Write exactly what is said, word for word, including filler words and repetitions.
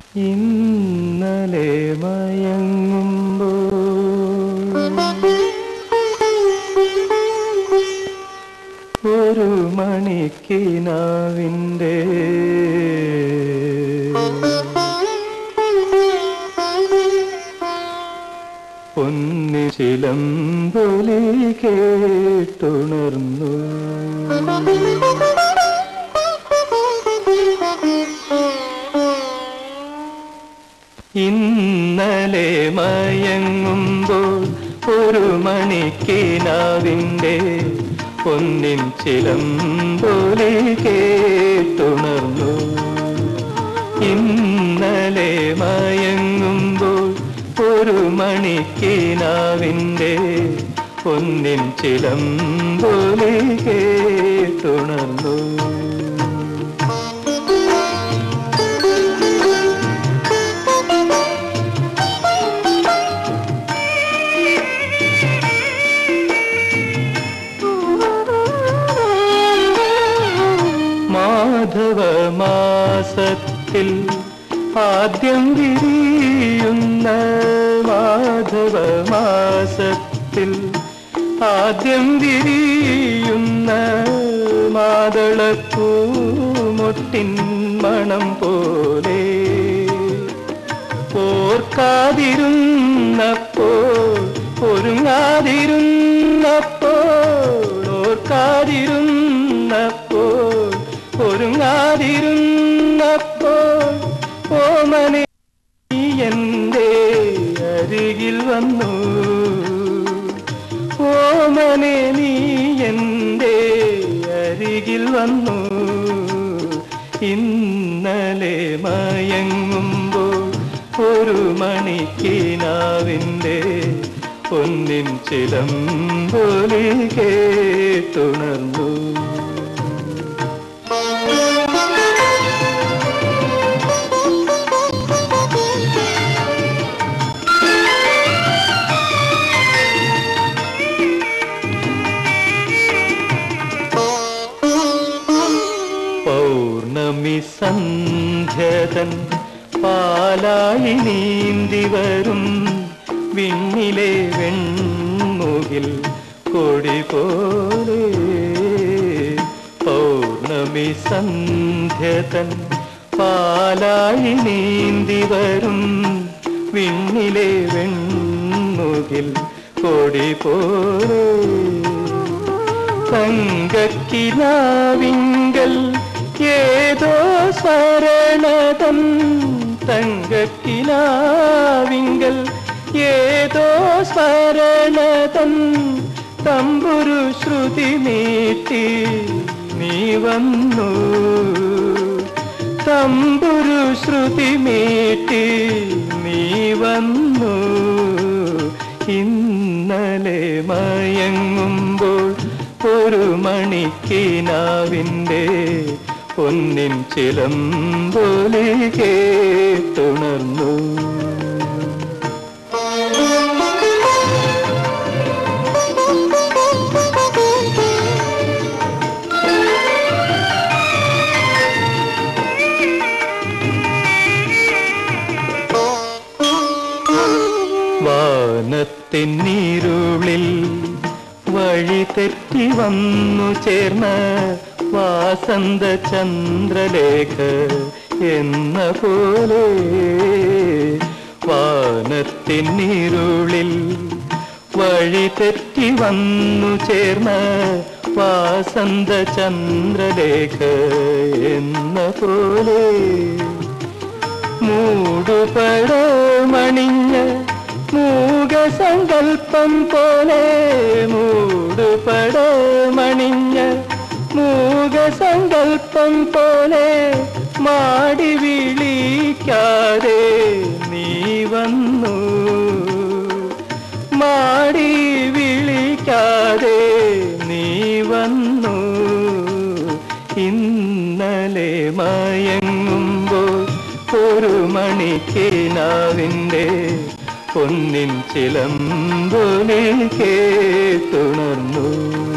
ഇന്നലെ മയങ്ങുമ്പോൾ ഒരു മണിക്കിനാവിൻ്റെ പൊന്നി ചിലമ്പൊലി കേട്ടുണർന്നു. ഇന്നലെ മയങ്ങുമ്പോൾ ഒരു മണിക്കിനാവിൻ്റെ പൊന്നിൻ ചിലമ്പൊലി കേട്ടുണർന്നു. ഇന്നലെ മയങ്ങുമ്പോൾ ഒരു മണിക്കിനാവിൻ്റെ പൊന്നിൻ ചിലമ്പൊലി കേട്ടുണർന്നു. മാധവമാസത്തിൽ ആദ്യം വിരിയുന്ന മാധവമാസത്തിൽ ആദ്യം വിരിയുന്ന മാതളപ്പൂമൊട്ടിൻ മണം പോലെ ഓർക്കാതിരുന്നപ്പോൾ ഒരുങ്ങാതിരുന്നപ്പോൾ ഓർക്കാതിരുന്നപ്പോൾ ഒരുങ്ങാതിരുന്നപ്പോൾ ഓമനെ നീ എൻ്റെ അരികിൽ വന്നു. ഓമനെ നീ എൻ്റെ അരികിൽ വന്നു. ഇന്നലെ മയങ്ങുമ്പോൾ ഒരു മണിക്കിനാവിൻ്റെ പൊന്നിൻ ചിലമ്പൊലി കേട്ടുണർന്നു. പൗർണമി സന്ധ്യതൻ പാലായി നീന്തി വരും വിണ്ണിലെ വെൺമുകിൽ കൊടി പോലെ. പൗർണമി സന്ധ്യതൻ പാലായി നീന്തി വരും വിണ്ണിലെ വെൺമുകിൽ കൊടി പോലെ. തങ്കക്കിനാവിങ്കൽ ഏതോ സ്മരണതൻ തങ്കക്കിനാവിങ്കൽ ഏതോ സ്മരണതൻ തമ്പുരു ശ്രുതി നീട്ടി നീ വന്നു. തമ്പുരു ശ്രുതി മീട്ടി നീ വന്നു. ഇന്നലെ മയങ്ങുമ്പോൾ ഒരു മണിക്കിനാവിൻ്റെ പൊന്നിൻ ചിലമ്പൊലി കേട്ടുണർന്നു. വാനത്തിന്നിരുളിൽ വഴി തെറ്റി വന്നു ചേർന്ന വാസന്ത ചന്ദ്രലേഖ എന്ന പോലെ. വാനത്തിന്നിരുളിൽ വഴി തെറ്റി വന്നു ചേർന്ന വാസന്ത ചന്ദ്രലേഖ എന്ന പോലെ. മൂടുപടമണിഞ്ഞ മൂകസങ്കൽപ്പം പോലെ. മൂടുപടമണിഞ്ഞ മൂകസങ്കൽപ്പം പോലെ മാടി വിളിക്കാതെ നീ വന്നു. മാടി വിളിക്കാതെ നീ വന്നു. ഇന്നലെ മയങ്ങുമ്പോൾ ഒരു മണിക്കിനാവിൻ്റെ പൊന്നിൻ ചിലമ്പൊലി കേട്ടുണർന്നു.